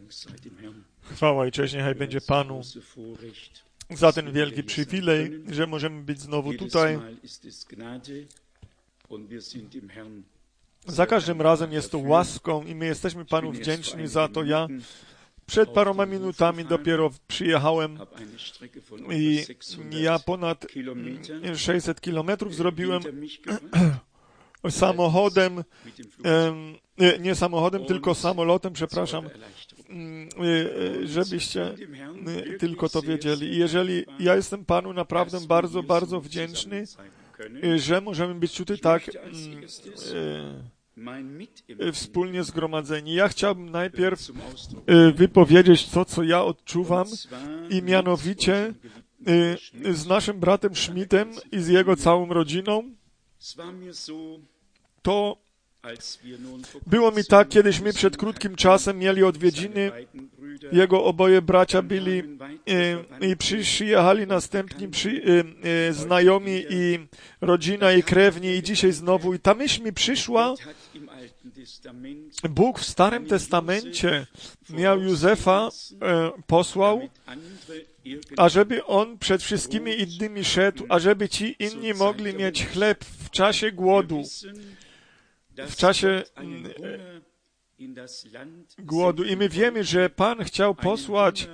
Chwała i cześć niechaj będzie Panu za ten wielki przywilej, że możemy być znowu tutaj. Za każdym razem jest to łaską i my jesteśmy Panu wdzięczni za to. Ja przed paroma minutami dopiero przyjechałem i ja ponad 600 kilometrów zrobiłem samochodem, nie samochodem, tylko samolotem, przepraszam, żebyście tylko to wiedzieli. I jeżeli ja jestem Panu naprawdę bardzo, bardzo wdzięczny, że możemy być tutaj tak wspólnie zgromadzeni. Ja chciałbym najpierw wypowiedzieć to, co ja odczuwam i mianowicie z naszym bratem Schmidtem i z jego całą rodziną. To było mi tak, kiedyśmy przed krótkim czasem mieli odwiedziny, jego oboje bracia byli i przyjechali następni znajomi i rodzina i krewni i dzisiaj znowu. I ta myśl mi przyszła, Bóg w Starym Testamencie miał Józefa, posłał, ażeby on przed wszystkimi innymi szedł, ażeby ci inni mogli mieć chleb w czasie głodu. W czasie głodu. I my wiemy, że Pan chciał posłać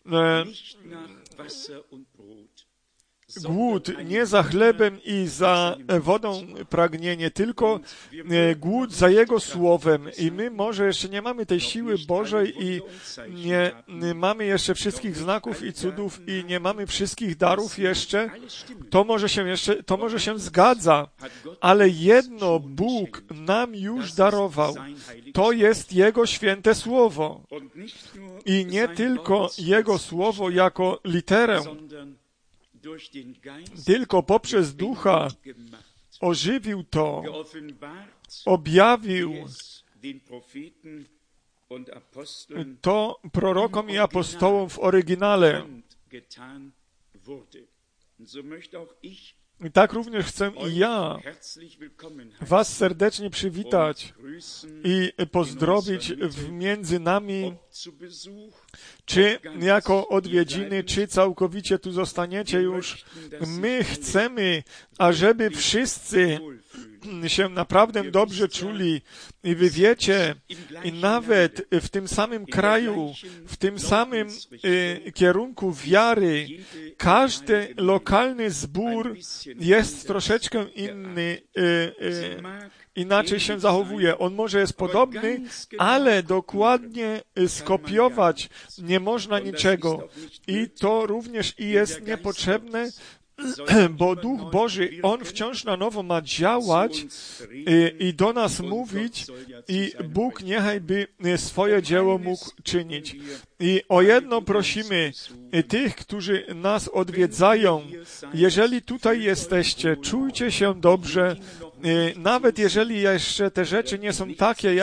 głód nie za chlebem i za wodą pragnienie, tylko głód za Jego Słowem. I my może jeszcze nie mamy tej siły Bożej i nie mamy jeszcze wszystkich znaków i cudów i nie mamy wszystkich darów jeszcze. To może się zgadza, ale jedno Bóg nam już darował. To jest Jego święte Słowo. I nie tylko Jego Słowo jako literę, tylko poprzez Ducha ożywił to, objawił to prorokom i apostołom w oryginale. I tak również chcę i ja was serdecznie przywitać i pozdrowić między nami, czy jako odwiedziny, czy całkowicie tu zostaniecie już. My chcemy, ażeby wszyscy się naprawdę dobrze czuli i wy wiecie, i nawet w tym samym kraju, w tym samym kierunku wiary, każdy lokalny zbór jest troszeczkę inny, inaczej się zachowuje. On może jest podobny, ale dokładnie skopiować nie można niczego. I to również i jest niepotrzebne, bo Duch Boży, On wciąż na nowo ma działać i do nas mówić i Bóg niechaj by swoje dzieło mógł czynić. I o jedno prosimy tych, którzy nas odwiedzają. Jeżeli tutaj jesteście, czujcie się dobrze, nawet jeżeli jeszcze te rzeczy nie są takie,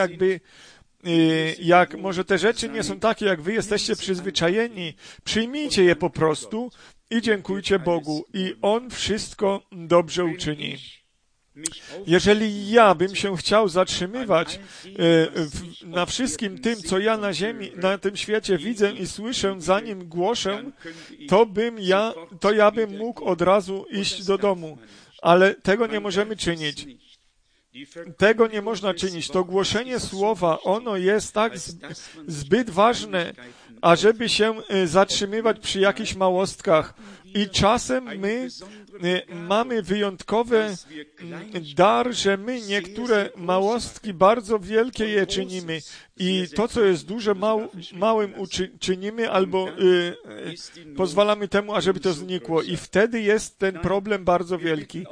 może te rzeczy nie są takie, jak wy jesteście przyzwyczajeni, przyjmijcie je po prostu i dziękujcie Bogu i On wszystko dobrze uczyni. Jeżeli ja bym się chciał zatrzymywać na wszystkim tym, co ja na ziemi, na tym świecie widzę i słyszę, zanim głoszę, to ja bym mógł od razu iść do domu. Ale tego nie możemy czynić. Tego nie można czynić. To głoszenie słowa, ono jest tak zbyt ważne, ażeby się zatrzymywać przy jakichś małostkach. I czasem my mamy wyjątkowy dar, że my niektóre małostki bardzo wielkie je czynimy. I to, co jest duże, małym czynimy albo pozwalamy temu, ażeby to znikło. I wtedy jest ten problem bardzo wielki.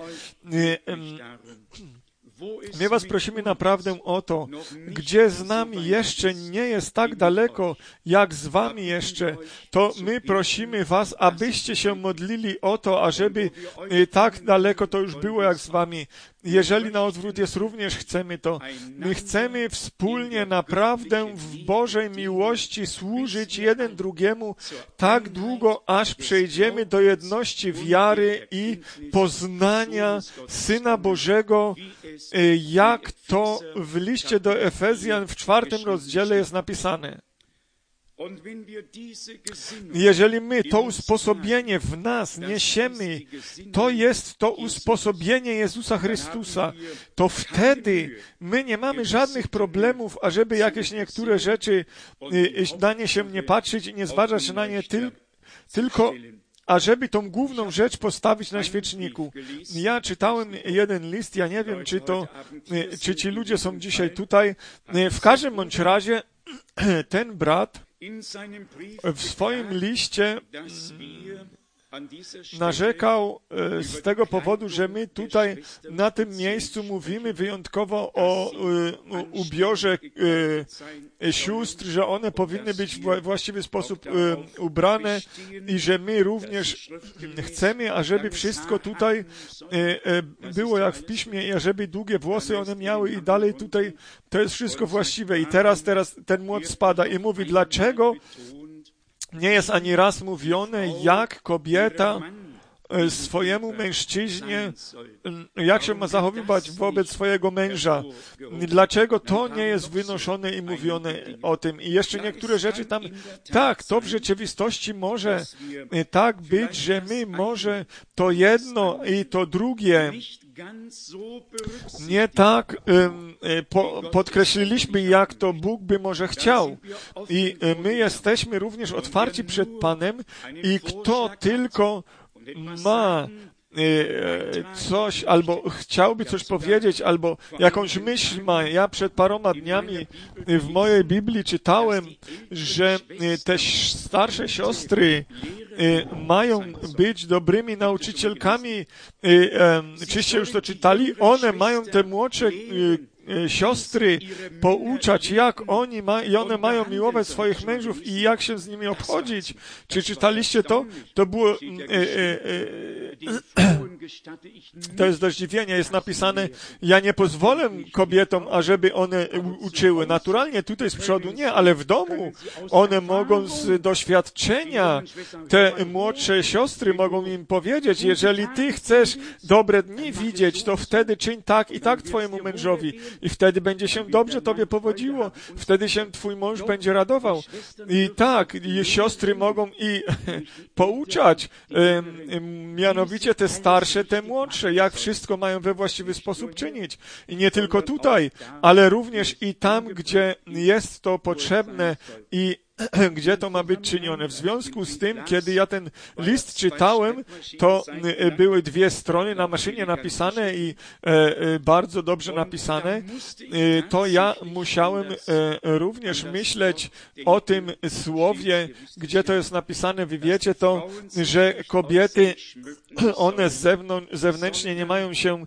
My was prosimy naprawdę o to, gdzie z nami jeszcze nie jest tak daleko, jak z wami jeszcze, to my prosimy was, abyście się modlili o to, ażeby tak daleko to już było, jak z wami. Jeżeli na odwrót jest, również chcemy to. My chcemy wspólnie naprawdę w Bożej miłości służyć jeden drugiemu tak długo, aż przejdziemy do jedności wiary i poznania Syna Bożego, jak to w liście do Efezjan w 4 rozdziale jest napisane. Jeżeli my to usposobienie w nas niesiemy, to jest to usposobienie Jezusa Chrystusa, to wtedy my nie mamy żadnych problemów, ażeby jakieś niektóre rzeczy na nie się nie patrzeć i nie zważać na nie tylko ażeby tą główną rzecz postawić na świeczniku. Ja czytałem jeden list, ja nie wiem, czy ci ludzie są dzisiaj tutaj. W każdym bądź razie ten brat w swoim liście narzekał z tego powodu, że my tutaj na tym miejscu mówimy wyjątkowo o ubiorze sióstr, że one powinny być w właściwy sposób ubrane i że my również chcemy, ażeby wszystko tutaj było jak w piśmie i ażeby długie włosy one miały i dalej tutaj to jest wszystko właściwe. I teraz ten młot spada i mówi, dlaczego nie jest ani raz mówione, jak kobieta swojemu mężczyźnie, jak się ma zachowywać wobec swojego męża. Dlaczego to nie jest wynoszone i mówione o tym? I jeszcze niektóre rzeczy tam, tak, to w rzeczywistości może tak być, że my może to jedno i to drugie nie tak podkreśliliśmy, jak to Bóg by może chciał. I my jesteśmy również otwarci przed Panem i kto tylko ma coś, albo chciałby coś powiedzieć, albo jakąś myśl ma. Ja przed paroma dniami w mojej Biblii czytałem, że te starsze siostry mają być dobrymi nauczycielkami. Czyście już to czytali? One mają te młodsze siostry pouczać, jak i one mają miłować swoich mężów i jak się z nimi obchodzić. Czy czytaliście to? To było to jest do zdziwienia. Jest napisane, ja nie pozwolę kobietom, ażeby one uczyły. Naturalnie tutaj z przodu nie, ale w domu one mogą z doświadczenia, te młodsze siostry mogą im powiedzieć, jeżeli ty chcesz dobre dni widzieć, to wtedy czyń tak i tak twojemu mężowi. I wtedy będzie się dobrze tobie powodziło. Wtedy się twój mąż będzie radował. I tak, i siostry mogą i pouczać, mianowicie te starsze, te młodsze, jak wszystko mają we właściwy sposób czynić. I nie tylko tutaj, ale również i tam, gdzie jest to potrzebne i gdzie to ma być czynione. W związku z tym, kiedy ja ten list czytałem, to były 2 strony na maszynie napisane i bardzo dobrze napisane, to ja musiałem również myśleć o tym słowie, gdzie to jest napisane, wy wiecie to, że kobiety, one zewnętrznie nie mają się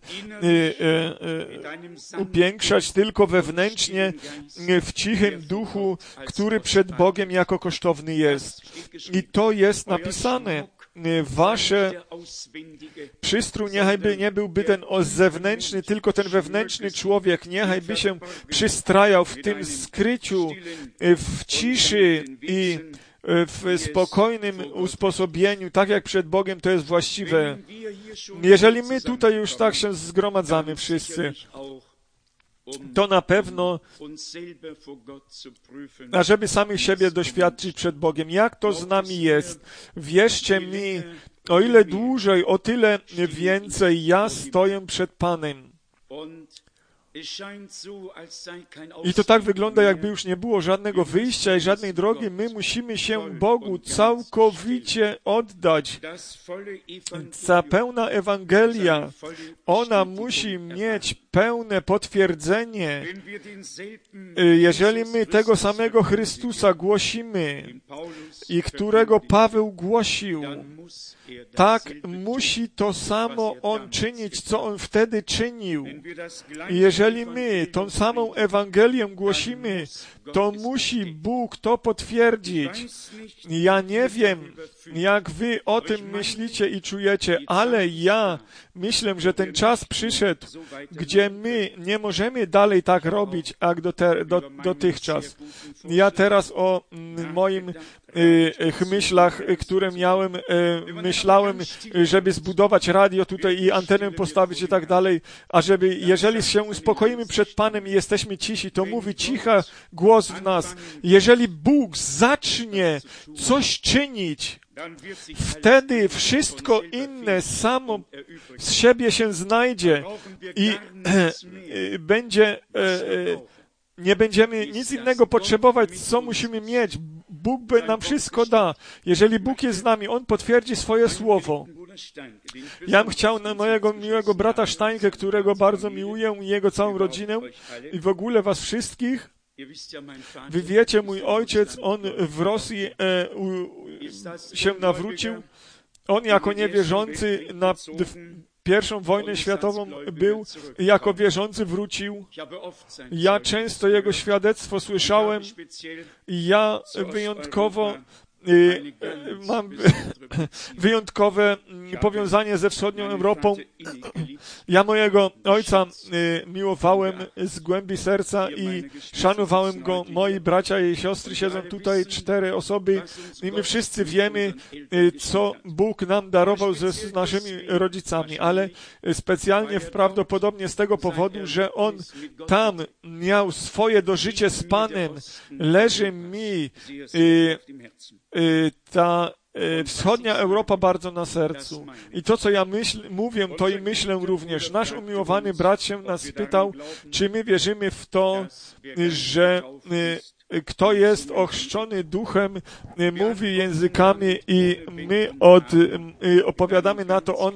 upiększać, tylko wewnętrznie w cichym duchu, który przed Bogiem jako kosztowny jest. I to jest napisane. Wasze przystrój niechaj by nie byłby ten zewnętrzny, tylko ten wewnętrzny człowiek, niechaj by się przystrajał w tym skryciu, w ciszy i w spokojnym usposobieniu, tak jak przed Bogiem to jest właściwe. Jeżeli my tutaj już tak się zgromadzamy wszyscy, to na pewno, ażeby sami siebie doświadczyć przed Bogiem. Jak to z nami jest? Wierzcie mi, o ile dłużej, o tyle więcej ja stoję przed Panem. I to tak wygląda, jakby już nie było żadnego wyjścia i żadnej drogi. My musimy się Bogu całkowicie oddać. Ta pełna Ewangelia, ona musi mieć pełne potwierdzenie. Jeżeli my tego samego Chrystusa głosimy i którego Paweł głosił, tak musi to samo on czynić, co on wtedy czynił. I jeżeli my tą samą Ewangelię głosimy, to musi Bóg to potwierdzić. Ja nie wiem, jak wy o tym myślicie i czujecie, ale ja myślę, że ten czas przyszedł, gdzie my nie możemy dalej tak robić, jak dotychczas. Ja teraz o moim myślach, które miałem, myślałem, żeby zbudować radio tutaj i antenę postawić i tak dalej, a żeby, jeżeli się uspokoimy przed Panem i jesteśmy cisi, to mówi cicha głos w nas. Jeżeli Bóg zacznie coś czynić, wtedy wszystko inne samo z siebie się znajdzie i będzie, nie będziemy nic innego potrzebować, co musimy mieć. Bóg nam wszystko da. Jeżeli Bóg jest z nami, On potwierdzi swoje słowo. Ja bym chciał na mojego miłego brata Steinke, którego bardzo miłuję, i jego całą rodzinę i w ogóle was wszystkich. Wy wiecie, mój ojciec, on w Rosji się nawrócił. On jako niewierzący na I wojnę światową był, jako wierzący wrócił. Ja często jego świadectwo słyszałem i ja wyjątkowo mam wyjątkowe powiązanie ze wschodnią Europą. Ja mojego ojca miłowałem z głębi serca i szanowałem go. Moi bracia i siostry siedzą tutaj, 4 osoby i my wszyscy wiemy, co Bóg nam darował z naszymi rodzicami, ale specjalnie prawdopodobnie z tego powodu, że on tam miał swoje dożycie z Panem, leży mi ta wschodnia Europa bardzo na sercu. I to, co ja mówię, to i myślę również. Nasz umiłowany brat się nas pytał, czy my wierzymy w to, że kto jest ochrzczony duchem, mówi językami i my opowiadamy na to,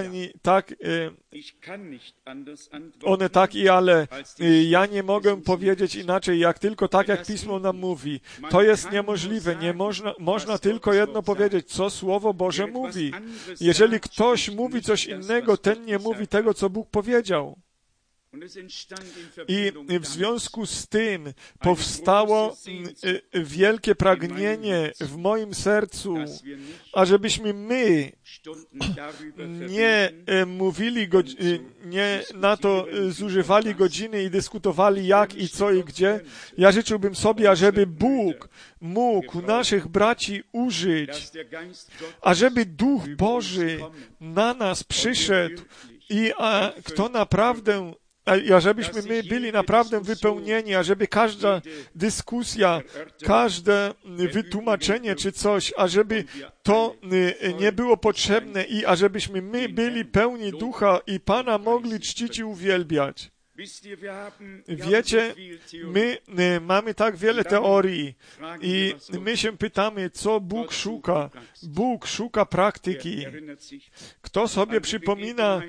one tak i ale. Ja nie mogę powiedzieć inaczej, jak tylko tak, jak Pismo nam mówi. To jest niemożliwe. Nie można tylko jedno powiedzieć, co Słowo Boże mówi. Jeżeli ktoś mówi coś innego, ten nie mówi tego, co Bóg powiedział. I w związku z tym powstało wielkie pragnienie w moim sercu, ażebyśmy my nie mówili, nie na to zużywali godziny i dyskutowali jak i co i gdzie. Ja życzyłbym sobie, ażeby Bóg mógł naszych braci użyć, ażeby Duch Boży na nas przyszedł i kto naprawdę ażebyśmy my byli naprawdę wypełnieni, ażeby każda dyskusja, każde wytłumaczenie czy coś, ażeby to nie było potrzebne i ażebyśmy my byli pełni Ducha i Pana mogli czcić i uwielbiać. Wiecie, my mamy tak wiele teorii i my się pytamy, co Bóg szuka. Bóg szuka praktyki. Kto sobie przypomina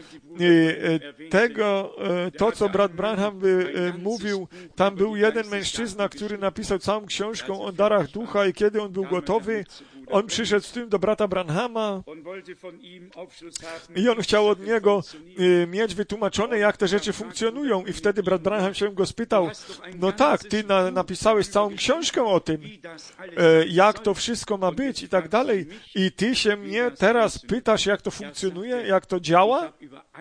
to, co brat Branham mówił, tam był jeden mężczyzna, który napisał całą książkę o darach ducha i kiedy on był gotowy, on przyszedł z tym do brata Branhama i on chciał od niego mieć wytłumaczone, jak te rzeczy funkcjonują. I wtedy brat Branham się go spytał, no tak, ty napisałeś całą książkę o tym, jak to wszystko ma być i tak dalej. I ty się mnie teraz pytasz, jak to funkcjonuje, jak to działa?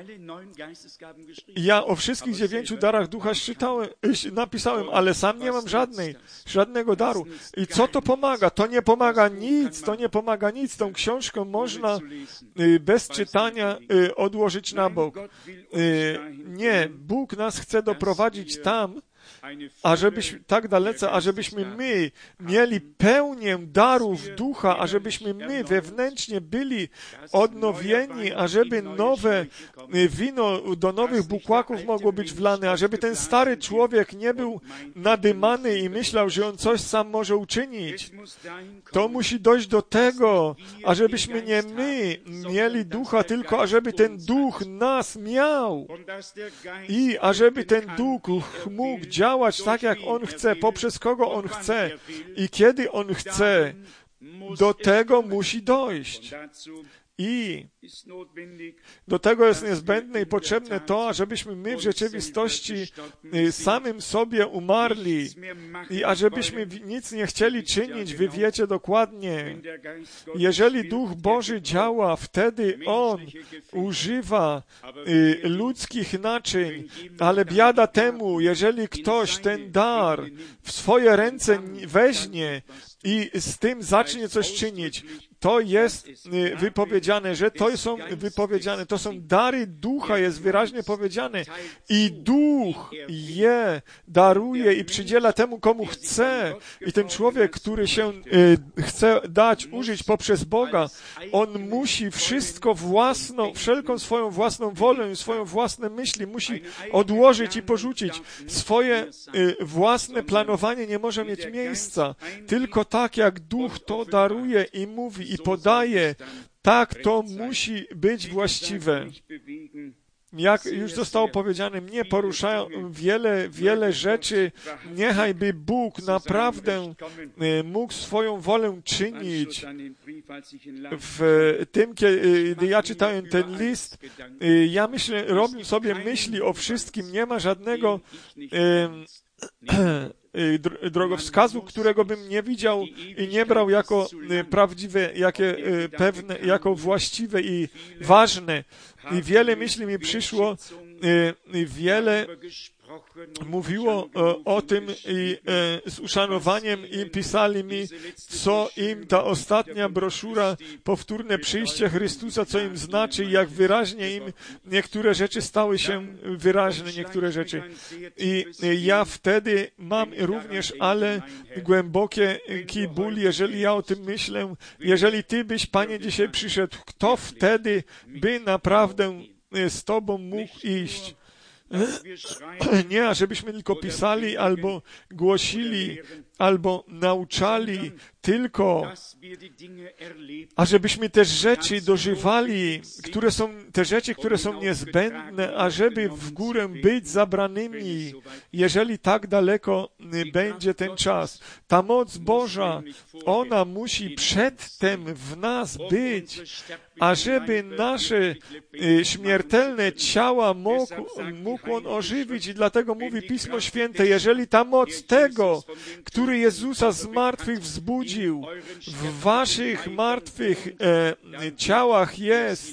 Ja o wszystkich 9 darach ducha napisałem, ale sam nie mam żadnego daru. I co to pomaga? To nie pomaga nic. To nie pomaga nic. Tą książkę można bez czytania odłożyć na bok. Nie, Bóg nas chce doprowadzić tam, tak dalece, ażebyśmy my mieli pełnię darów ducha, ażebyśmy my wewnętrznie byli odnowieni, ażeby nowe wino do nowych bukłaków mogło być wlane, ażeby ten stary człowiek nie był nadymany i myślał, że on coś sam może uczynić. To musi dojść do tego, ażebyśmy nie my mieli ducha, tylko ażeby ten duch nas miał i ażeby ten duch mógł działać tak, jak On chce, poprzez kogo On chce i kiedy On chce, do tego musi dojść. I do tego jest niezbędne i potrzebne to, ażebyśmy my w rzeczywistości samym sobie umarli i ażebyśmy nic nie chcieli czynić. Wy wiecie dokładnie, jeżeli Duch Boży działa, wtedy On używa ludzkich naczyń, ale biada temu, jeżeli ktoś ten dar w swoje ręce weźmie i z tym zacznie coś czynić. To jest wypowiedziane, że to są wypowiedziane, to są dary Ducha, jest wyraźnie powiedziane. I Duch je daruje i przydziela temu, komu chce. I ten człowiek, który się chce dać, użyć poprzez Boga, on musi wszystko wszelką swoją własną wolę, swoją własne myśli musi odłożyć i porzucić. Swoje własne planowanie nie może mieć miejsca. Tylko tak, jak Duch to daruje i mówi i podaje, tak to musi być właściwe. Jak już zostało powiedziane, mnie poruszają wiele rzeczy. Niechajby Bóg naprawdę mógł swoją wolę czynić. W tym, kiedy ja czytałem ten list, ja robię sobie myśli o wszystkim. Nie ma żadnego drogowskazu, którego bym nie widział i nie brał jako prawdziwe, jako właściwe i ważne. I wiele myśli mi przyszło, wiele mówiło o tym i z uszanowaniem i pisali mi, co im ta ostatnia broszura, powtórne przyjście Chrystusa, co im znaczy i jak wyraźnie im niektóre rzeczy stały się wyraźne, niektóre rzeczy. I ja wtedy mam również, ale głębokie ból, jeżeli ja o tym myślę, jeżeli Ty byś, Panie, dzisiaj przyszedł, kto wtedy by naprawdę z Tobą mógł iść? Nie, ażebyśmy tylko pisali, albo głosili, albo nauczali, tylko ażebyśmy te rzeczy dożywali, które są niezbędne, ażeby w górę być zabranymi, jeżeli tak daleko będzie ten czas. Ta moc Boża, ona musi przedtem w nas być, ażeby nasze śmiertelne ciała mógł On ożywić. I dlatego mówi Pismo Święte, jeżeli ta moc tego, który Jezusa z martwych wzbudził, w waszych martwych ciałach jest,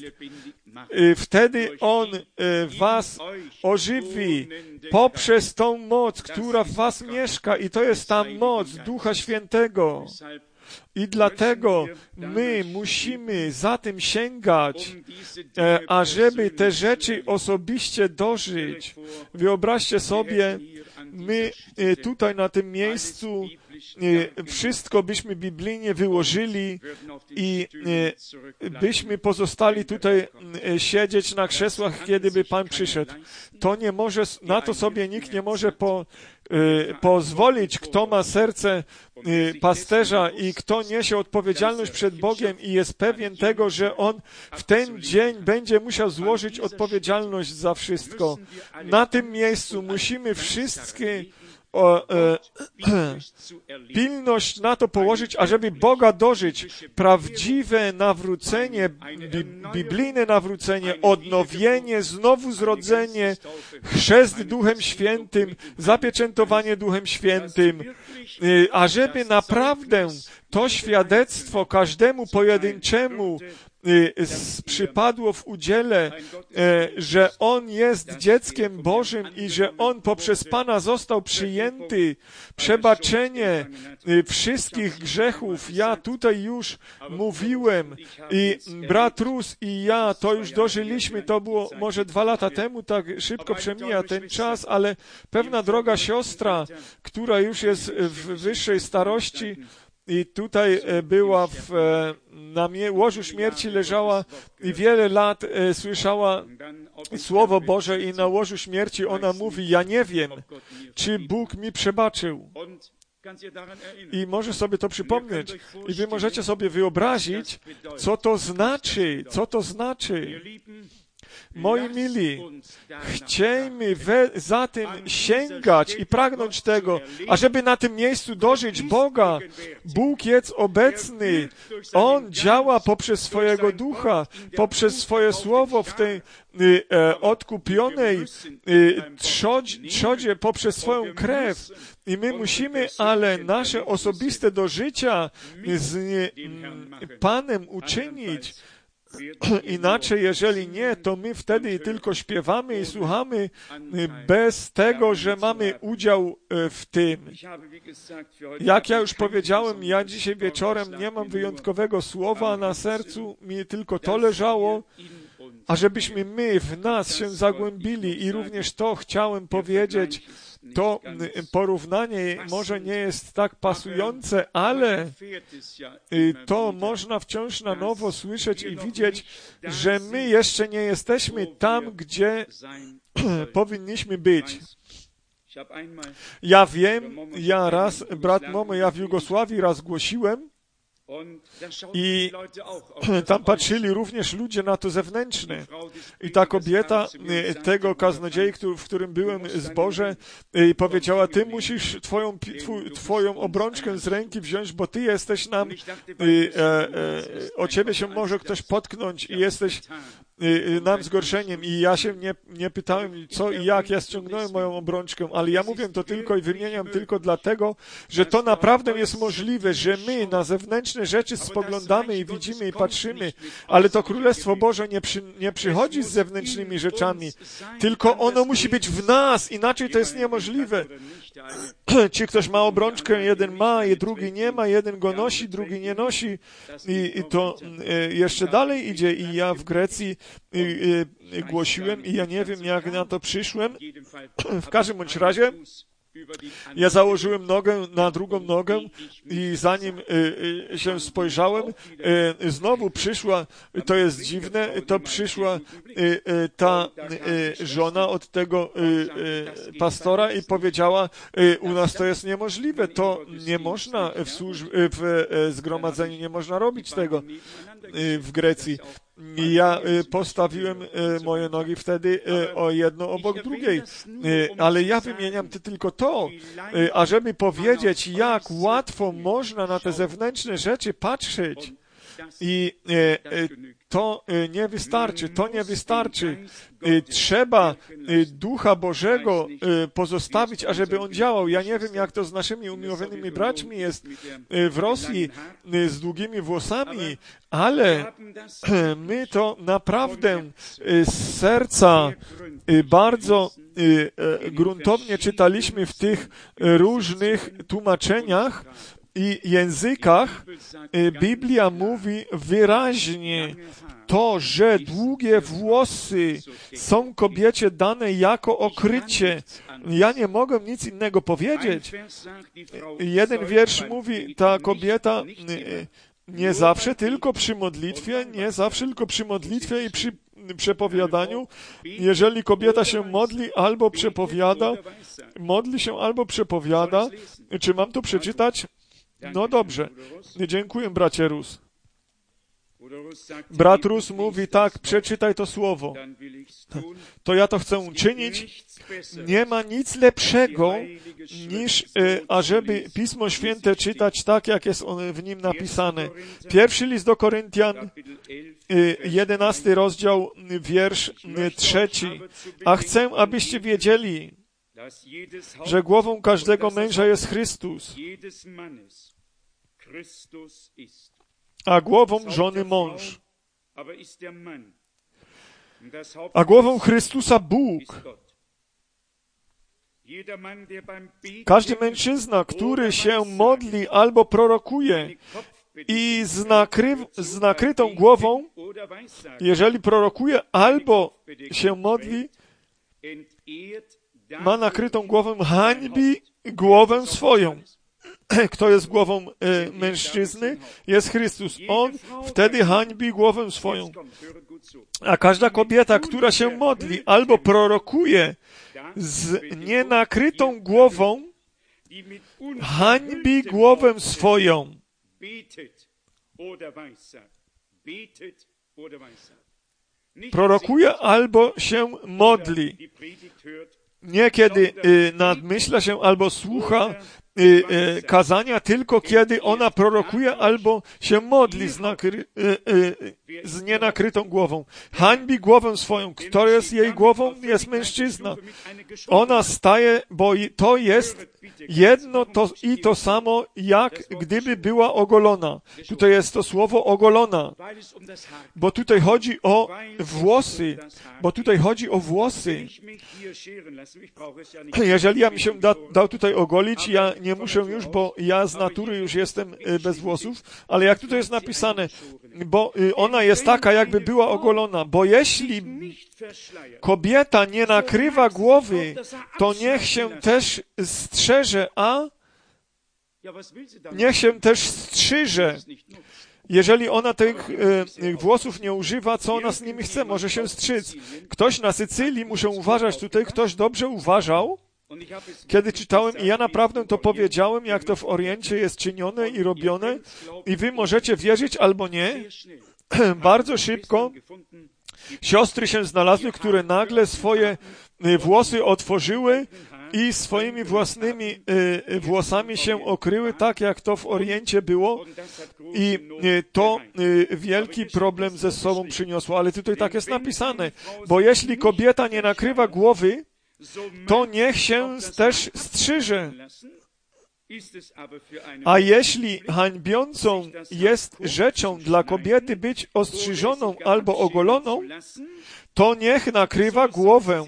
wtedy On was ożywi poprzez tą moc, która w was mieszka, i to jest ta moc Ducha Świętego. I dlatego my musimy za tym sięgać, ażeby te rzeczy osobiście dożyć. Wyobraźcie sobie, my tutaj na tym miejscu wszystko byśmy biblijnie wyłożyli i byśmy pozostali tutaj siedzieć na krzesłach, kiedy by Pan przyszedł. To nie może, na to sobie nikt nie może pozwolić, kto ma serce pasterza i kto niesie odpowiedzialność przed Bogiem i jest pewien tego, że on w ten dzień będzie musiał złożyć odpowiedzialność za wszystko. Na tym miejscu musimy wszystkie pilność na to położyć, ażeby Boga dożyć. Prawdziwe nawrócenie, biblijne nawrócenie, odnowienie, znowu zrodzenie, chrzest Duchem Świętym, zapieczętowanie Duchem Świętym, ażeby naprawdę to świadectwo każdemu pojedynczemu przypadło w udziale, że On jest dzieckiem Bożym i że On poprzez Pana został przyjęty, przebaczenie wszystkich grzechów. Ja tutaj już mówiłem i brat Rus i ja to już dożyliśmy, to było może 2 lata temu, tak szybko przemija ten czas, ale pewna droga siostra, która już jest w wyższej starości, i tutaj była na łożu śmierci leżała i wiele lat słyszała Słowo Boże i na łożu śmierci ona mówi, ja nie wiem, czy Bóg mi przebaczył. I może sobie to przypomnieć. I wy możecie sobie wyobrazić, co to znaczy. Moi mili, chciejmy za tym sięgać i pragnąć tego, ażeby na tym miejscu dożyć Boga. Bóg jest obecny. On działa poprzez swojego Ducha, poprzez swoje Słowo w tej odkupionej trzodzie, poprzez swoją krew. I my musimy, ale nasze osobiste do życia z Panem uczynić. Inaczej, jeżeli nie, to my wtedy tylko śpiewamy i słuchamy bez tego, że mamy udział w tym. Jak ja już powiedziałem, ja dzisiaj wieczorem nie mam wyjątkowego słowa na sercu, mi tylko to leżało, ażebyśmy my w nas się zagłębili i również to chciałem powiedzieć. To porównanie może nie jest tak pasujące, ale to można wciąż na nowo słyszeć i widzieć, że my jeszcze nie jesteśmy tam, gdzie powinniśmy być. Ja wiem, brat Momo, ja w Jugosławii raz głosiłem, i tam patrzyli również ludzie na to zewnętrzne. I ta kobieta tego kaznodziei, w którym byłem zborze, powiedziała, ty musisz twoją obrączkę z ręki wziąć, bo ty jesteś nam, o ciebie się może ktoś potknąć i jesteś nam zgorszeniem. I ja się nie pytałem, co i jak. Ja ściągnąłem moją obrączkę, ale ja mówię to tylko i wymieniam tylko dlatego, że to naprawdę jest możliwe, że my na zewnętrzne rzeczy spoglądamy i widzimy i patrzymy, ale to Królestwo Boże nie przychodzi z zewnętrznymi rzeczami, tylko ono musi być w nas, inaczej to jest niemożliwe. Czy ktoś ma obrączkę, jeden ma, drugi nie ma, jeden go nosi, drugi nie nosi i to jeszcze dalej idzie. I ja w Grecji głosiłem i ja nie wiem, jak na to przyszłem. W każdym bądź razie ja założyłem nogę na drugą nogę i zanim się spojrzałem, znowu przyszła, to jest dziwne, to przyszła ta żona od tego pastora i powiedziała, u nas to jest niemożliwe, to nie można w zgromadzeniu, nie można robić tego w Grecji. I ja postawiłem moje nogi wtedy o jedno obok drugiej. Ale ja wymieniam tylko to, ażeby powiedzieć, jak łatwo można na te zewnętrzne rzeczy patrzeć. I to nie wystarczy. Trzeba Ducha Bożego pozostawić, ażeby On działał. Ja nie wiem, jak to z naszymi umiłowymi braćmi jest w Rosji z długimi włosami, ale my to naprawdę z serca bardzo gruntownie czytaliśmy w tych różnych tłumaczeniach i językach. Biblia mówi wyraźnie to, że długie włosy są kobiecie dane jako okrycie. Ja nie mogę nic innego powiedzieć. Jeden wiersz mówi, ta kobieta nie zawsze tylko przy modlitwie i przy przepowiadaniu. Jeżeli kobieta się modli albo przepowiada, czy mam to przeczytać? No dobrze. Dziękuję, bracie Rus. Brat Rus mówi, tak, przeczytaj to słowo. To ja to chcę uczynić. Nie ma nic lepszego, niż ażeby Pismo Święte czytać tak, jak jest w nim napisane. Pierwszy list do Koryntian, 11 rozdział, wiersz 3. A chcę, abyście wiedzieli, że głową każdego męża jest Chrystus, a głową żony mąż, a głową Chrystusa Bóg. Każdy mężczyzna, który się modli albo prorokuje i z nakrytą głową, jeżeli prorokuje albo się modli, ma nakrytą głowę, hańbi głowę swoją. Kto jest głową mężczyzny? Jest Chrystus. On wtedy hańbi głowę swoją. A każda kobieta, która się modli albo prorokuje z nienakrytą głową, hańbi głowę swoją. Prorokuje albo się modli. Niekiedy nadmyśla się albo słucha kazania tylko kiedy ona prorokuje albo się modli z nienakrytą głową. Hańbi głowę swoją. Kto jest jej głową? Jest mężczyzna. Ona staje, bo to jest jedno to samo, jak gdyby była ogolona. Tutaj jest to słowo ogolona, bo tutaj chodzi o włosy, Jeżeli ja mi się dał tutaj ogolić, ja nie muszę już, bo ja z natury już jestem bez włosów, ale jak tutaj jest napisane, bo ona jest taka, jakby była ogolona, bo jeśli kobieta nie nakrywa głowy, to niech się też strzeże, niech się też strzyże. Jeżeli ona tych włosów nie używa, co ona z nimi chce? Może się strzyc. Ktoś na Sycylii, muszę uważać tutaj, ktoś dobrze uważał, kiedy czytałem i ja naprawdę to powiedziałem, jak to w Oriencie jest czynione i robione i wy możecie wierzyć albo nie. Bardzo szybko siostry się znalazły, które nagle swoje włosy otworzyły i swoimi własnymi włosami się okryły, tak jak to w Oriencie było i to wielki problem ze sobą przyniosło. Ale tutaj tak jest napisane, bo jeśli kobieta nie nakrywa głowy, to niech się też strzyże. A jeśli hańbiącą jest rzeczą dla kobiety być ostrzyżoną albo ogoloną, to niech nakrywa głowę.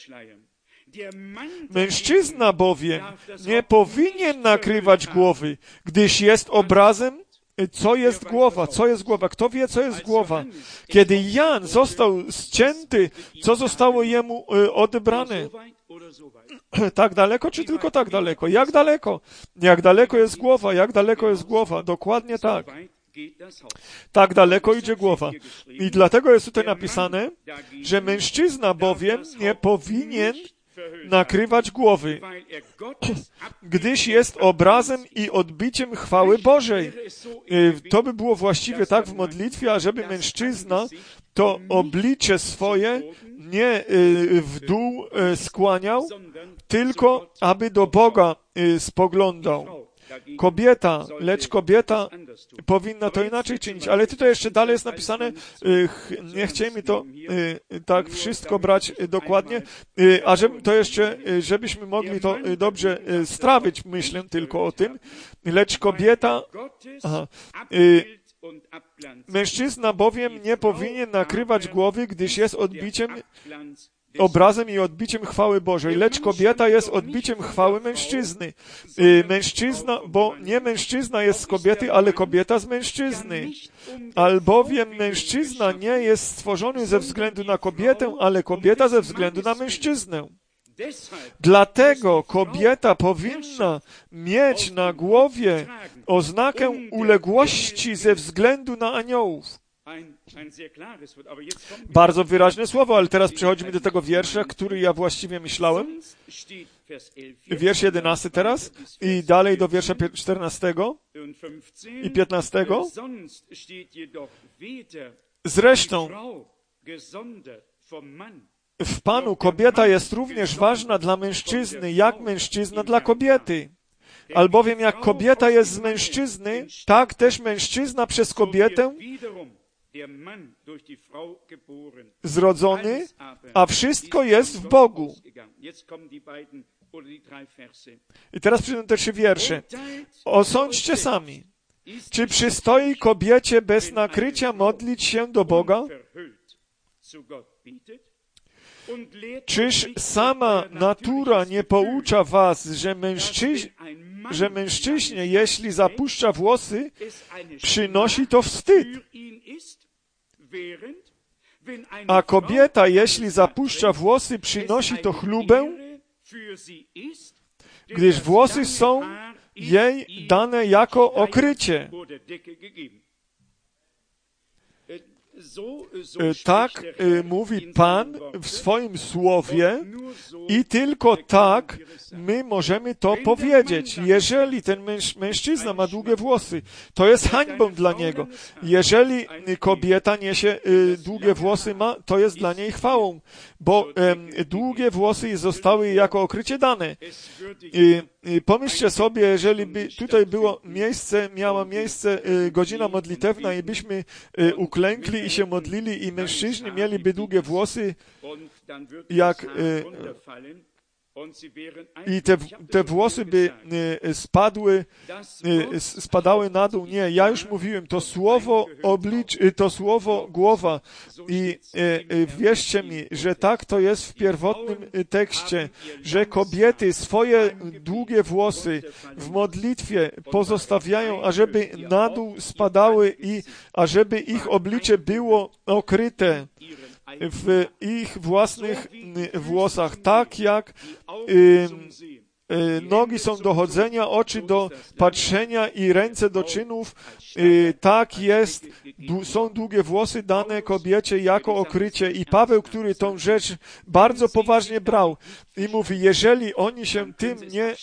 Mężczyzna bowiem nie powinien nakrywać głowy, gdyż jest obrazem. Co jest głowa? Co jest głowa? Kto wie, co jest głowa? Kiedy Jan został ścięty, co zostało jemu odebrane? Tak daleko, czy tylko tak daleko? Jak daleko? Jak daleko jest głowa? Jak daleko jest głowa? Dokładnie tak. Tak daleko idzie głowa. I dlatego jest tutaj napisane, że mężczyzna bowiem nie powinien nakrywać głowy, gdyż jest obrazem i odbiciem chwały Bożej. To by było właściwie tak w modlitwie, ażeby mężczyzna to oblicze swoje nie w dół skłaniał, tylko aby do Boga spoglądał. Lecz kobieta powinna to inaczej czynić. Ale tutaj jeszcze dalej jest napisane, nie chcielibyśmy to tak wszystko brać dokładnie, a żebyśmy mogli to dobrze strawić, myślę tylko o tym, lecz kobieta, mężczyzna bowiem nie powinien nakrywać głowy, gdyż jest obrazem i odbiciem chwały Bożej, lecz kobieta jest odbiciem chwały mężczyzny. Bo nie mężczyzna jest z kobiety, ale kobieta z mężczyzny. Albowiem mężczyzna nie jest stworzony ze względu na kobietę, ale kobieta ze względu na mężczyznę. Dlatego kobieta powinna mieć na głowie oznakę uległości ze względu na aniołów. Bardzo wyraźne słowo, ale teraz przechodzimy do tego wiersza, który ja właściwie myślałem. Wiersz 11 teraz i dalej do wiersza 14 i 15. Zresztą w Panu kobieta jest również ważna dla mężczyzny, jak mężczyzna dla kobiety. Albowiem jak kobieta jest z mężczyzny, tak też mężczyzna przez kobietę zrodzony, a wszystko jest w Bogu. I teraz przyjdą te 3 wiersze. Osądźcie sami. Czy przystoi kobiecie bez nakrycia modlić się do Boga? Czyż sama natura nie poucza was, że mężczyźnie, jeśli zapuszcza włosy, przynosi to wstyd, a kobieta, jeśli zapuszcza włosy, przynosi to chlubę, gdyż włosy są jej dane jako okrycie. Tak mówi Pan w swoim słowie i tylko tak my możemy to powiedzieć. Jeżeli ten mężczyzna ma długie włosy, to jest hańbą dla niego. Jeżeli kobieta niesie długie włosy, to jest dla niej chwałą, bo długie włosy zostały jako okrycie dane. pomyślcie sobie, jeżeli by tutaj było miejsce, miała miejsce godzina modlitewna i byśmy uklękli i się modlili i mężczyźni mieliby długie włosy, jak i te włosy by spadały na dół. Nie, ja już mówiłem, to słowo to słowo głowa i wierzcie mi, że tak to jest w pierwotnym tekście, że kobiety swoje długie włosy w modlitwie pozostawiają, ażeby na dół spadały i ażeby ich oblicze było okryte w ich własnych włosach, tak jak nogi są do chodzenia, oczy do patrzenia i ręce do czynów, tak jest, są długie włosy dane kobiecie jako okrycie. I Paweł, który tą rzecz bardzo poważnie brał i mówi, jeżeli oni się tym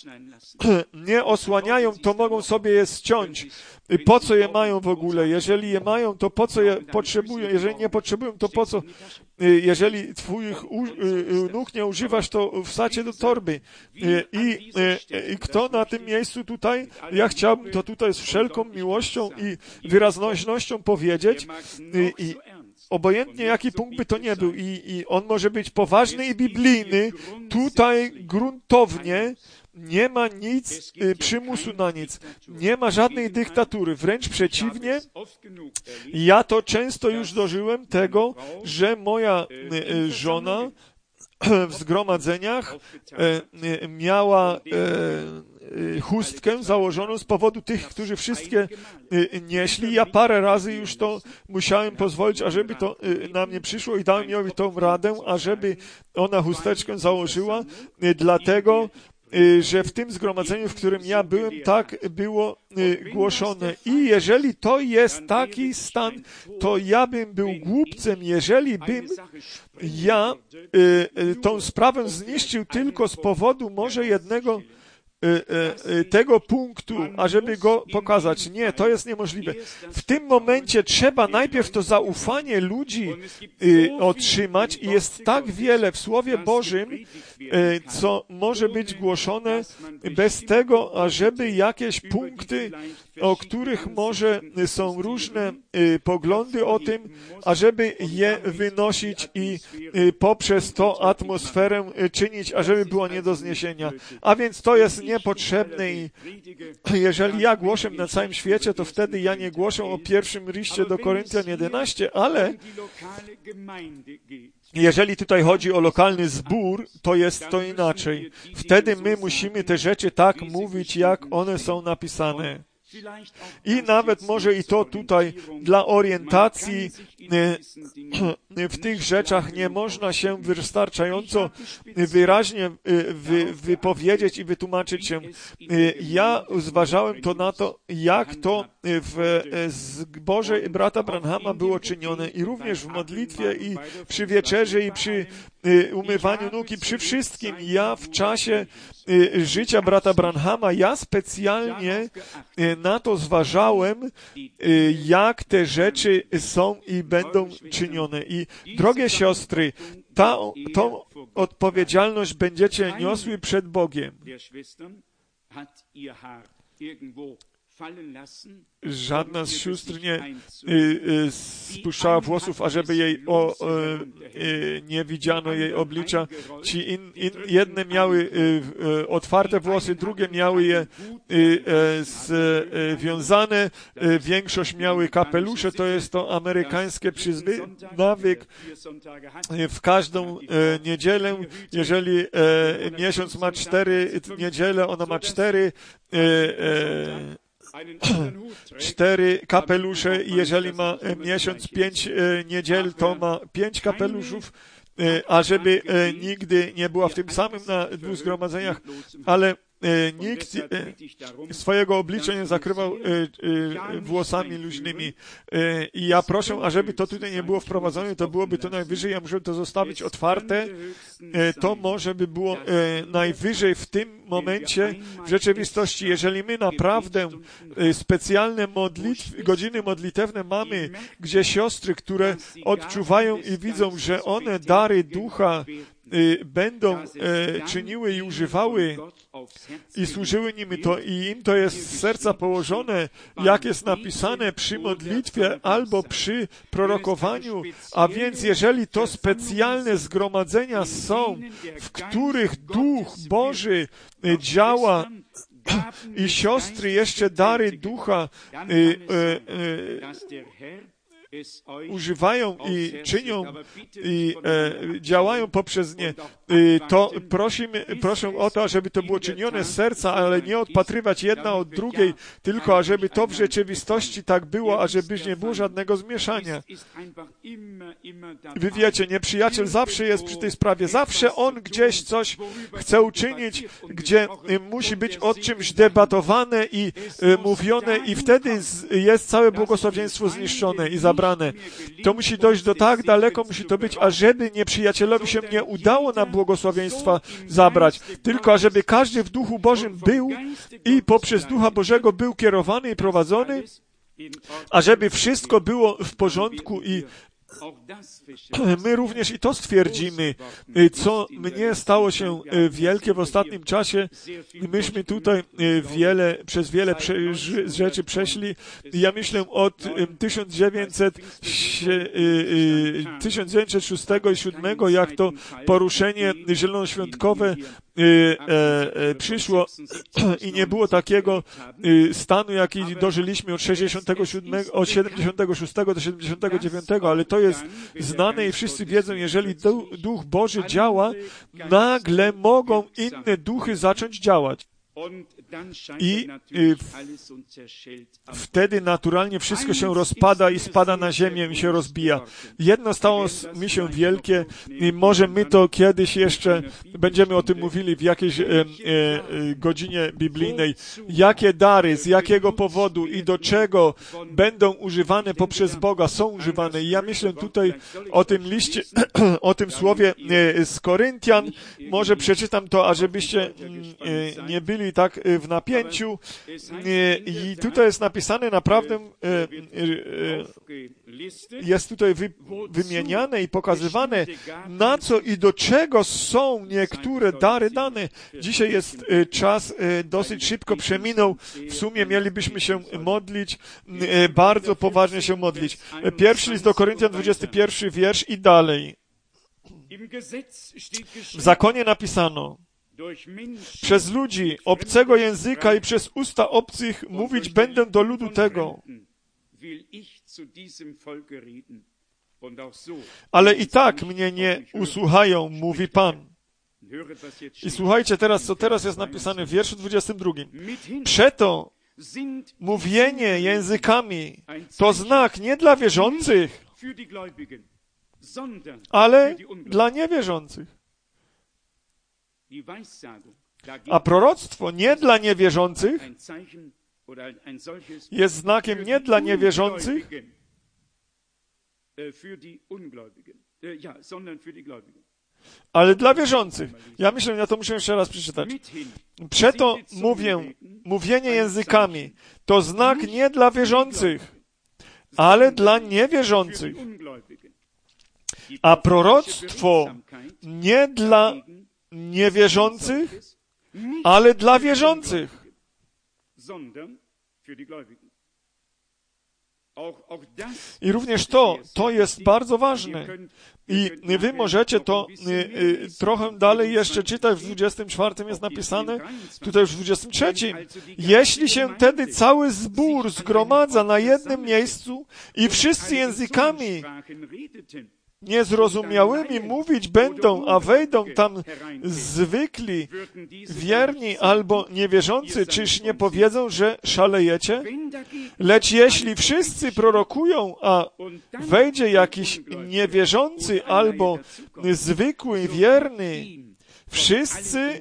nie osłaniają, to mogą sobie je ściąć. Po co je mają w ogóle? Jeżeli je mają, to po co je potrzebują? Jeżeli nie potrzebują, to po co? Jeżeli twoich nóg nie używasz, to wsadź je do torby. I kto na tym miejscu tutaj? Ja chciałbym to tutaj z wszelką miłością i wyraźnością powiedzieć. I obojętnie jaki punkt by to nie był. I on może być poważny i biblijny. Tutaj gruntownie nie ma nic, przymusu na nic. Nie ma żadnej dyktatury. Wręcz przeciwnie, ja to często już dożyłem tego, że moja żona w zgromadzeniach miała chustkę założoną z powodu tych, którzy wszystkie nieśli. Ja parę razy już to musiałem pozwolić, ażeby to na mnie przyszło i dałem jej tą radę, ażeby ona chusteczkę założyła, dlatego że w tym zgromadzeniu, w którym ja byłem, tak było głoszone. I jeżeli to jest taki stan, to ja bym był głupcem, jeżeli bym ja tą sprawę zniszczył tylko z powodu może jednego tego punktu, ażeby go pokazać. Nie, to jest niemożliwe. W tym momencie trzeba najpierw to zaufanie ludzi otrzymać i jest tak wiele w Słowie Bożym, co może być głoszone bez tego, ażeby jakieś punkty, o których może są różne poglądy o tym, ażeby je wynosić i poprzez to atmosferę czynić, ażeby była nie do zniesienia. A więc to jest niepotrzebne i jeżeli ja głoszę na całym świecie, to wtedy ja nie głoszę o pierwszym liście do Koryntian 11, ale jeżeli tutaj chodzi o lokalny zbór, to jest to inaczej. Wtedy my musimy te rzeczy tak mówić, jak one są napisane. I nawet może i to tutaj dla orientacji w tych rzeczach nie można się wystarczająco wyraźnie wypowiedzieć i wytłumaczyć się. Ja zważałem to na to, jak to w zborze brata Branhama było czynione i również w modlitwie i przy wieczerzy i przy umywaniu nóg i przy wszystkim. Ja w czasie życia brata Branhama, ja specjalnie na to zważałem, jak te rzeczy są i będą czynione. I drogie siostry, tą odpowiedzialność będziecie niosły przed Bogiem. Żadna z sióstr nie spuszczała włosów, ażeby jej nie widziano jej oblicza. Jedne miały otwarte włosy, drugie miały je związane, większość miały kapelusze, to jest to amerykańskie nawyk. W każdą niedzielę, jeżeli miesiąc ma 4 niedziele, ona ma 4 kapelusze i jeżeli ma miesiąc 5 niedziel, to ma 5 kapeluszów, ażeby nigdy nie była w tym samym na 2 zgromadzeniach, ale nikt swojego oblicza nie zakrywał włosami luźnymi. I ja proszę, ażeby to tutaj nie było wprowadzone, to byłoby to najwyżej, ja muszę to zostawić otwarte, to może by było najwyżej w tym momencie w rzeczywistości. Jeżeli my naprawdę specjalne godziny modlitewne mamy, gdzie siostry, które odczuwają i widzą, że one dary ducha będą czyniły i używały i służyły nimi, to i im to jest z serca położone, jak jest napisane przy modlitwie albo przy prorokowaniu, a więc jeżeli to specjalne zgromadzenia są, w których Duch Boży działa i siostry jeszcze dary Ducha używają i czynią i działają poprzez nie, to proszę o to, żeby to było czynione z serca, ale nie odpatrywać jedna od drugiej, tylko ażeby to w rzeczywistości tak było, ażeby nie było żadnego zmieszania. Wy wiecie, nieprzyjaciel zawsze jest przy tej sprawie, zawsze on gdzieś coś chce uczynić, gdzie musi być o czymś debatowane i mówione i wtedy jest całe błogosławieństwo zniszczone i zabrane. To musi dojść do tak daleko, musi to być, ażeby nieprzyjacielowi się nie udało nam błogosławieństwa zabrać, tylko ażeby każdy w Duchu Bożym był i poprzez Ducha Bożego był kierowany i prowadzony, ażeby wszystko było w porządku i my również i to stwierdzimy, co mnie stało się wielkie w ostatnim czasie. Myśmy tutaj przez wiele rzeczy przeszli. Ja myślę od 1906 i 1907, jak to poruszenie zielonoświątkowe przyszło i nie było takiego stanu, jaki dożyliśmy od 76 do 79, ale to jest znane i wszyscy wiedzą, jeżeli Duch Boży działa, nagle mogą inne duchy zacząć działać. I wtedy naturalnie wszystko się rozpada i spada na ziemię i się rozbija. Jedno stało mi się wielkie i może my to kiedyś jeszcze będziemy o tym mówili w jakiejś godzinie biblijnej. Jakie dary, z jakiego powodu i do czego będą używane poprzez Boga, są używane. I ja myślę tutaj o tym liście, o tym słowie z Koryntian. Może przeczytam to, ażebyście nie byli tak w napięciu. I tutaj jest napisane naprawdę, jest tutaj wymieniane i pokazywane, na co i do czego są niektóre dary dane. Dzisiaj jest czas, dosyć szybko przeminął. W sumie mielibyśmy się modlić, bardzo poważnie się modlić. Pierwszy list do Koryntian, 21 wiersz i dalej. W zakonie napisano: przez ludzi obcego języka i przez usta obcych mówić będę do ludu tego. Ale i tak mnie nie usłuchają, mówi Pan. I słuchajcie teraz, co teraz jest napisane w wierszu 22. Przeto mówienie językami to znak nie dla wierzących, ale dla niewierzących. A proroctwo nie dla niewierzących jest znakiem nie dla niewierzących, ale dla wierzących. Ja myślę, ja to muszę jeszcze raz przeczytać. Przeto mówienie językami to znak nie dla wierzących, ale dla niewierzących. A proroctwo nie dla niewierzących, ale dla wierzących. I również to jest bardzo ważne. I wy możecie to trochę dalej jeszcze czytać, w 24 jest napisane, tutaj już w 23. Jeśli się wtedy cały zbór zgromadza na jednym miejscu i wszyscy językami niezrozumiałymi mówić będą, a wejdą tam zwykli, wierni albo niewierzący, czyż nie powiedzą, że szalejecie? Lecz jeśli wszyscy prorokują, a wejdzie jakiś niewierzący albo zwykły, wierny, wszyscy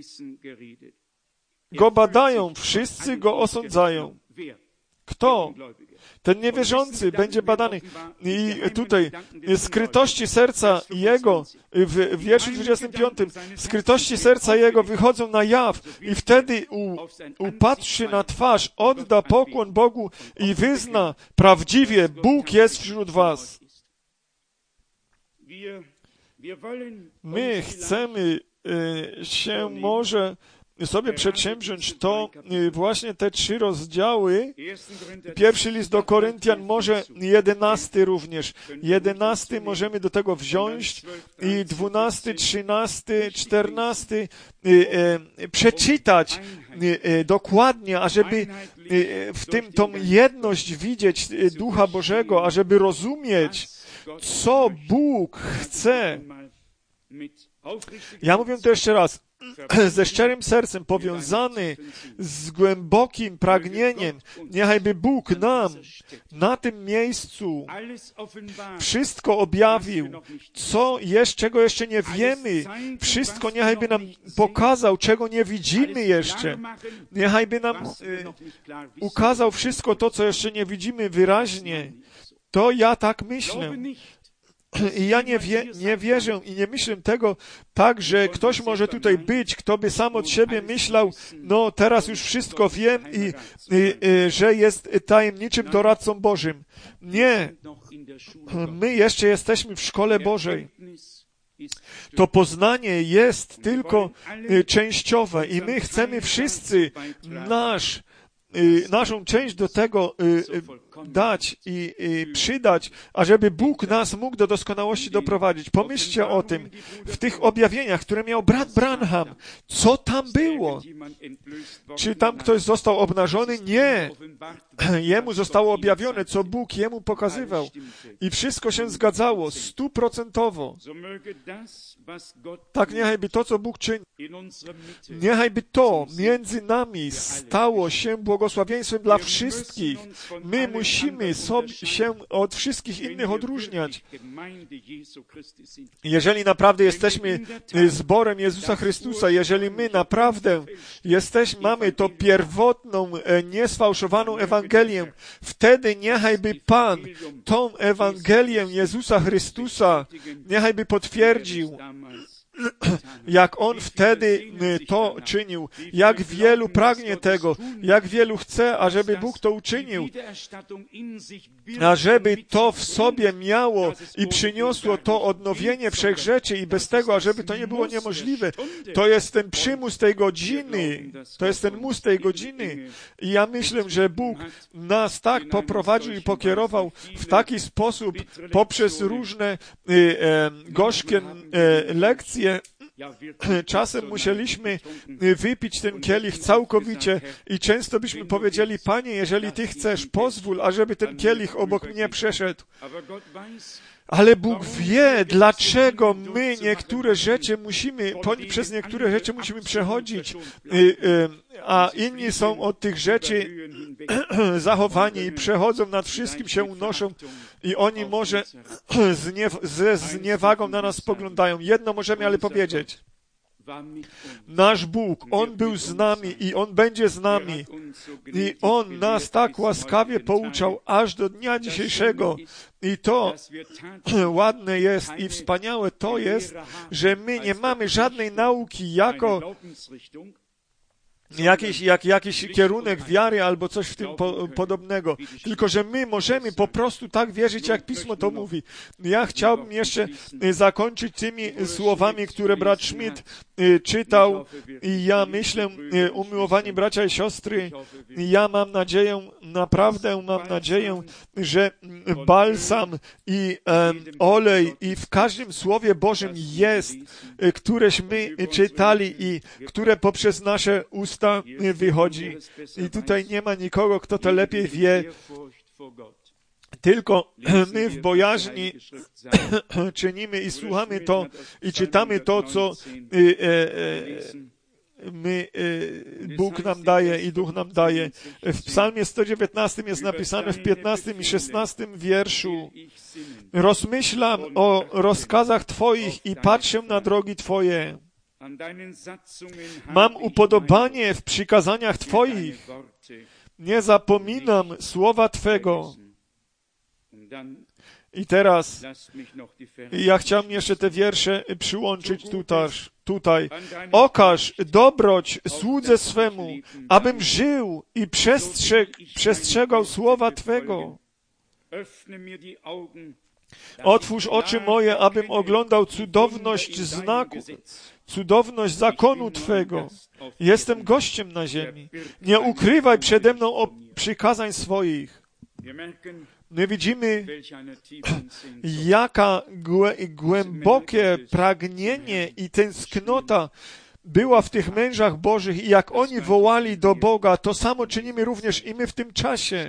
go badają, wszyscy go osądzają. Kto? Ten niewierzący będzie badany. I tutaj skrytości serca jego, w wierszu 25, skrytości serca jego wychodzą na jaw i wtedy upatrzy na twarz, odda pokłon Bogu i wyzna prawdziwie, Bóg jest wśród was. My chcemy się może sobie przedsięwziąć to właśnie te 3 rozdziały. Pierwszy list do Koryntian, może 11 również. 11 możemy do tego wziąć i 12, 13, 14 przeczytać dokładnie, ażeby w tym tą jedność widzieć Ducha Bożego, ażeby rozumieć, co Bóg chce. Ja mówię to jeszcze raz. Ze szczerym sercem, powiązany z głębokim pragnieniem, niechajby Bóg nam na tym miejscu wszystko objawił, czego jeszcze nie wiemy. Wszystko niechajby nam pokazał, czego nie widzimy jeszcze. Niechajby nam ukazał wszystko to, co jeszcze nie widzimy wyraźnie. To ja tak myślę. I ja nie wierzę i nie myślę tego tak, że ktoś może tutaj być, kto by sam od siebie myślał, no teraz już wszystko wiem i że jest tajemniczym doradcą Bożym. Nie. My jeszcze jesteśmy w szkole Bożej. To poznanie jest tylko częściowe i my chcemy wszyscy naszą część do tego dać i przydać, ażeby Bóg nas mógł do doskonałości doprowadzić. Pomyślcie o tym, w tych objawieniach, które miał brat Branham. Co tam było? Czy tam ktoś został obnażony? Nie. Jemu zostało objawione, co Bóg jemu pokazywał. I wszystko się zgadzało, 100%. Tak niechajby to, co Bóg czyni, niechajby to między nami stało się błogosławieństwem dla wszystkich. My musimy się od wszystkich innych odróżniać. Jeżeli naprawdę jesteśmy zborem Jezusa Chrystusa, jeżeli my naprawdę mamy to pierwotną, niesfałszowaną Ewangelię, wtedy niechajby Pan tą Ewangelię Jezusa Chrystusa niechajby potwierdził, jak On wtedy to czynił, jak wielu pragnie tego, jak wielu chce, ażeby Bóg to uczynił, ażeby to w sobie miało i przyniosło to odnowienie wszechrzeczy i bez tego, ażeby to nie było niemożliwe. To jest ten przymus tej godziny, to jest ten mus tej godziny. I ja myślę, że Bóg nas tak poprowadził i pokierował w taki sposób poprzez różne gorzkie lekcje. Czasem musieliśmy wypić ten kielich całkowicie i często byśmy powiedzieli, Panie, jeżeli Ty chcesz, pozwól, ażeby ten kielich obok mnie przeszedł. Ale Bóg wie, dlaczego my przez niektóre rzeczy musimy przechodzić, a inni są od tych rzeczy zachowani i przechodzą nad wszystkim, się unoszą i oni może ze zniewagą na nas spoglądają. Jedno możemy ale powiedzieć. Nasz Bóg, On był z nami i On będzie z nami. I On nas tak łaskawie pouczał aż do dnia dzisiejszego. I to ładne jest i wspaniałe to jest, że my nie mamy żadnej nauki jako jakiś kierunek wiary albo coś w tym podobnego. Tylko, że my możemy po prostu tak wierzyć, jak Pismo to mówi. Ja chciałbym jeszcze zakończyć tymi słowami, które brat Schmidt czytał i ja myślę, umiłowani bracia i siostry, ja mam nadzieję, naprawdę mam nadzieję, że balsam i olej i w każdym Słowie Bożym jest, któreśmy czytali i które poprzez nasze usta wychodzi. I tutaj nie ma nikogo, kto to lepiej wie. Tylko my w bojaźni czynimy i słuchamy to i czytamy to, co Bóg nam daje i Duch nam daje. W Psalmie 119 jest napisane w 15 i 16 wierszu: rozmyślam o rozkazach Twoich i patrzę na drogi Twoje. Mam upodobanie w przykazaniach Twoich. Nie zapominam słowa Twego. I teraz ja chciałem jeszcze te wiersze przyłączyć tutaj. Okaż dobroć słudze swemu, abym żył i przestrzegał słowa Twego. Otwórz oczy moje, abym oglądał cudowność znaku, cudowność zakonu Twego. Jestem gościem na ziemi. Nie ukrywaj przede mną przykazań swoich. My widzimy, jaka głębokie pragnienie i tęsknota była w tych mężach Bożych i jak oni wołali do Boga, to samo czynimy również i my w tym czasie.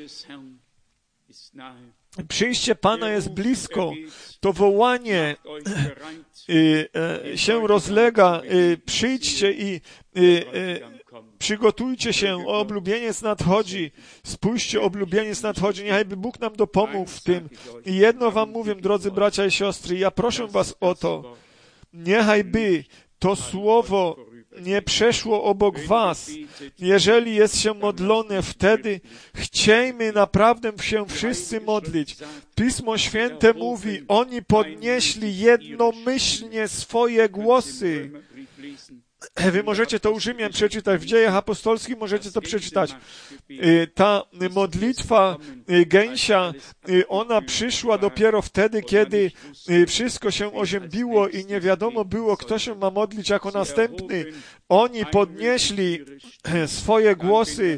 Przyjście Pana jest blisko. To wołanie się rozlega. Przyjdźcie i przygotujcie się. Oblubieniec nadchodzi. Spójrzcie, oblubieniec nadchodzi. Niechajby Bóg nam dopomógł w tym. I jedno wam mówię, drodzy bracia i siostry, ja proszę was o to. Niechajby to słowo nie przeszło obok was. Jeżeli jest się modlone, wtedy chciejmy naprawdę się wszyscy modlić. Pismo Święte mówi, oni podnieśli jednomyślnie swoje głosy. Wy możecie to u Rzymian przeczytać, w Dziejach Apostolskich możecie to przeczytać. Ta modlitwa gęsia, ona przyszła dopiero wtedy, kiedy wszystko się oziębiło i nie wiadomo było, kto się ma modlić jako następny. Oni podnieśli swoje głosy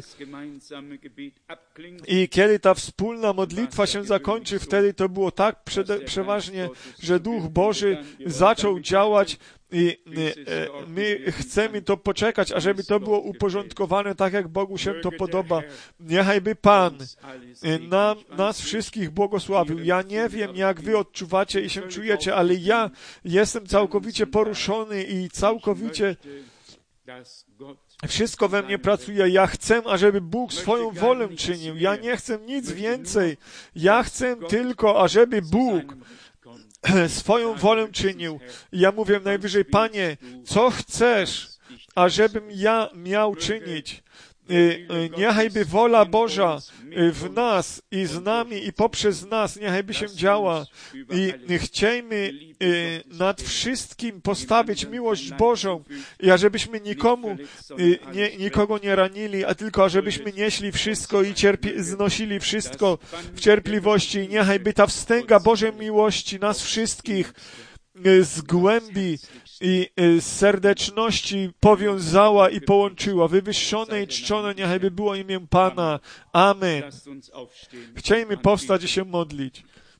i kiedy ta wspólna modlitwa się zakończy, wtedy to było tak przeważnie, że Duch Boży zaczął działać. I my chcemy to poczekać, ażeby to było uporządkowane tak, jak Bogu się to podoba. Niechajby Pan nas wszystkich błogosławił. Ja nie wiem, jak wy odczuwacie i się czujecie, ale ja jestem całkowicie poruszony i całkowicie wszystko we mnie pracuje. Ja chcę, ażeby Bóg swoją wolę czynił. Ja nie chcę nic więcej. Ja chcę tylko, ażeby Bóg swoją wolę czynił. I ja mówię najwyżej, Panie, co chcesz, ażebym ja miał czynić? Niechajby wola Boża w nas i z nami i poprzez nas, niechajby się działa. I chciejmy nad wszystkim postawić miłość Bożą i ażebyśmy nikogo nie ranili, a tylko ażebyśmy nieśli wszystko i znosili wszystko w cierpliwości. I niechajby ta wstęga Bożej miłości nas wszystkich z głębi i z serdeczności powiązała i połączyła. Wywyższone i czczone niechajby było imię Pana. Amen. Chcielibyśmy powstać i się modlić.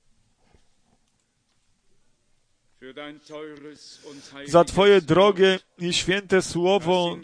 Za Twoje drogie i święte słowo,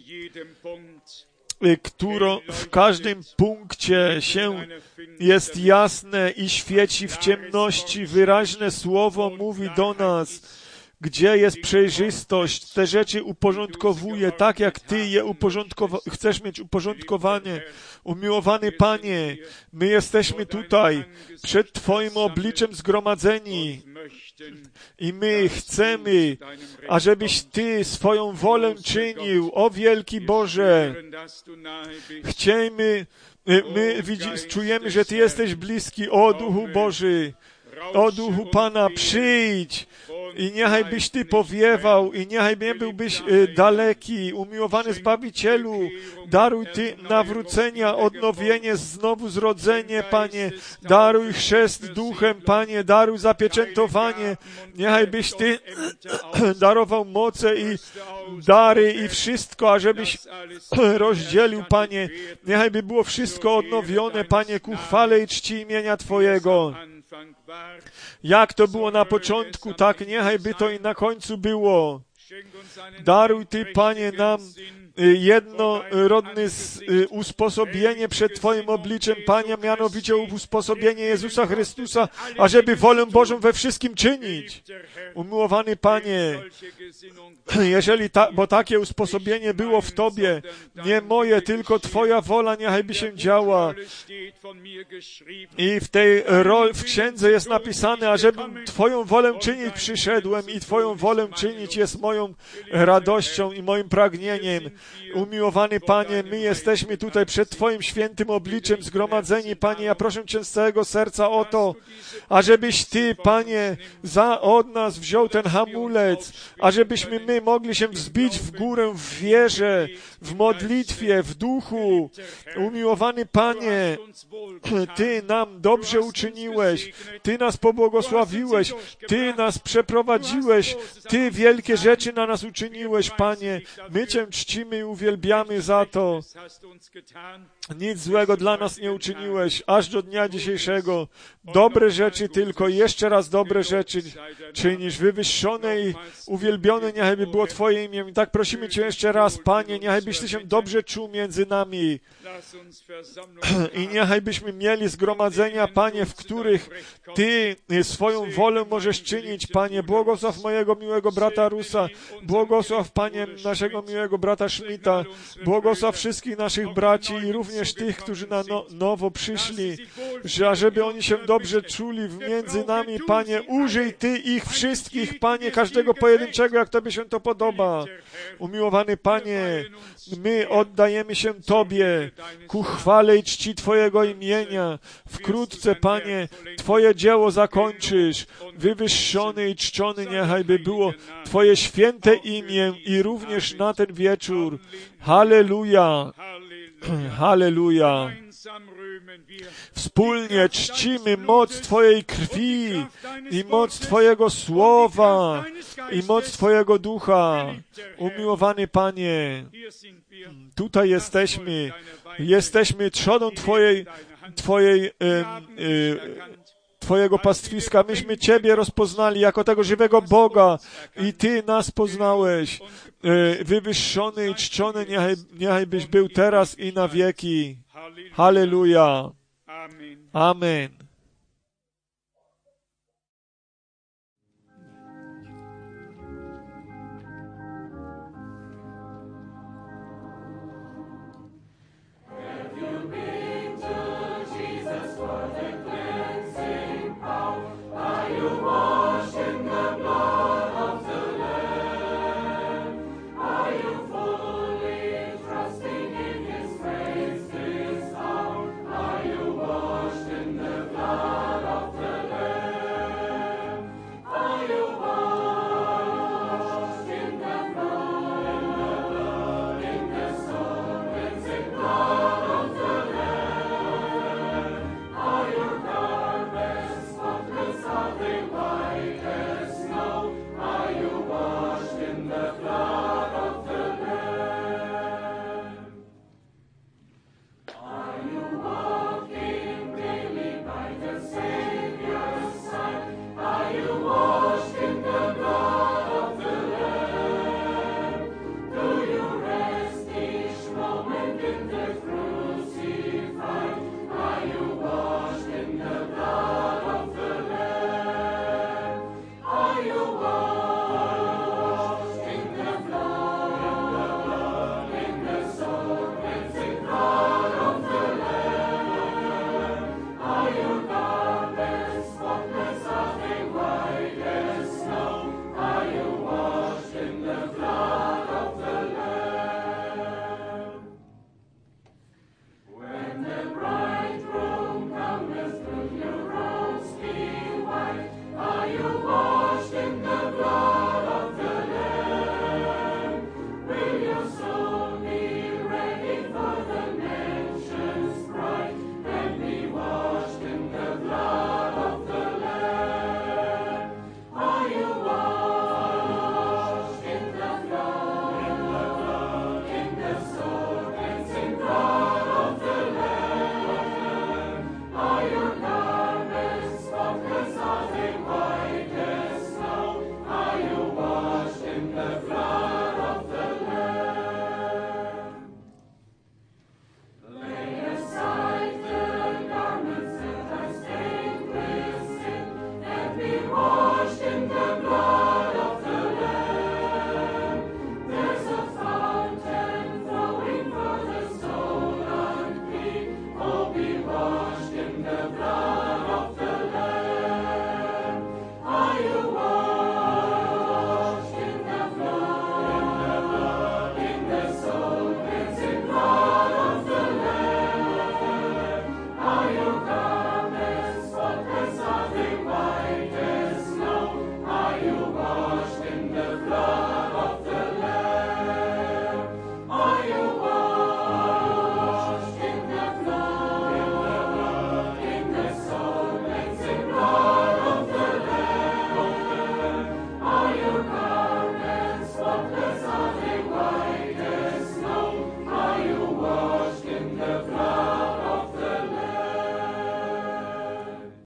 które w każdym punkcie się jest jasne i świeci w ciemności. Wyraźne słowo mówi do nas, gdzie jest przejrzystość, te rzeczy uporządkowuje, tak jak Ty je chcesz mieć uporządkowanie. Umiłowany Panie, my jesteśmy tutaj, przed Twoim obliczem zgromadzeni i my chcemy, ażebyś Ty swoją wolę czynił, o wielki Boże. My czujemy, że Ty jesteś bliski, o Duchu Boży. O Duchu Pana, przyjdź i niechajbyś Ty powiewał i niechaj nie byłbyś daleki. Umiłowany Zbawicielu, daruj Ty nawrócenia, odnowienie, znowu zrodzenie, Panie. Daruj chrzest Duchem, Panie, daruj zapieczętowanie. Niechajbyś Ty darował moce i dary i wszystko, ażebyś rozdzielił, Panie. Niechajby było wszystko odnowione, Panie, ku chwale i czci imienia Twojego. Jak to było na początku, tak niechajby to i na końcu było. Daruj Ty, Panie, nam jednorodne usposobienie przed Twoim obliczem, Panie, mianowicie usposobienie Jezusa Chrystusa, ażeby wolę Bożą we wszystkim czynić. Umiłowany Panie, jeżeli bo takie usposobienie było w Tobie, nie moje, tylko Twoja wola niechajby się działa. I w księdze jest napisane, ażebym Twoją wolę czynić przyszedłem i Twoją wolę czynić jest moją radością i moim pragnieniem. Umiłowany Panie, my jesteśmy tutaj przed Twoim świętym obliczem zgromadzeni, Panie. Ja proszę Cię z całego serca o to, ażebyś Ty, Panie, od nas wziął ten hamulec, ażebyśmy my mogli się wzbić w górę w wierze, w modlitwie, w duchu. Umiłowany Panie, Ty nam dobrze uczyniłeś, Ty nas pobłogosławiłeś, Ty nas przeprowadziłeś, Ty wielkie rzeczy na nas uczyniłeś, Panie. My Cię czcimy i uwielbiamy za to. Nic złego dla nas nie uczyniłeś, aż do dnia dzisiejszego. Dobre rzeczy tylko, jeszcze raz dobre rzeczy czynisz. Wywyższone i uwielbione niechaj by było Twoje imię. I tak prosimy Cię jeszcze raz, Panie, niechaj byś Ty się dobrze czuł między nami. I niechaj byśmy mieli zgromadzenia, Panie, w których Ty swoją wolę możesz czynić, Panie. Błogosław mojego miłego brata Rusa, błogosław, Panie, naszego miłego brata Schmidta, błogosław wszystkich naszych braci i również tych, którzy na nowo przyszli, żeby oni się dobrze czuli między nami, Panie. Użyj Ty ich wszystkich, Panie, każdego pojedynczego, jak Tobie się to podoba. Umiłowany Panie, my oddajemy się Tobie ku chwale i czci Twojego imienia. Wkrótce, Panie, Twoje dzieło zakończysz. Wywyższony i czczony niechaj by było Twoje święte imię i również na ten wieczór. Halleluja! Halleluja! Wspólnie czcimy moc Twojej krwi i moc Twojego słowa i moc Twojego ducha. Umiłowany Panie, tutaj jesteśmy trzodą Twojego pastwiska. Myśmy Ciebie rozpoznali jako tego żywego Boga i Ty nas poznałeś. Wywyższony i czczony niechaj byś był teraz i na wieki. Halleluja. Amen.